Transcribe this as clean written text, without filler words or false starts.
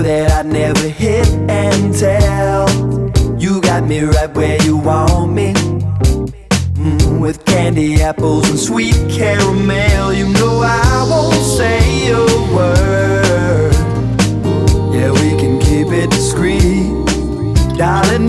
that I'd never hit and tell. You got me right where you want me, with candy apples and sweet caramel. You know I won't say a word. Yeah, we can keep it discreet, darling.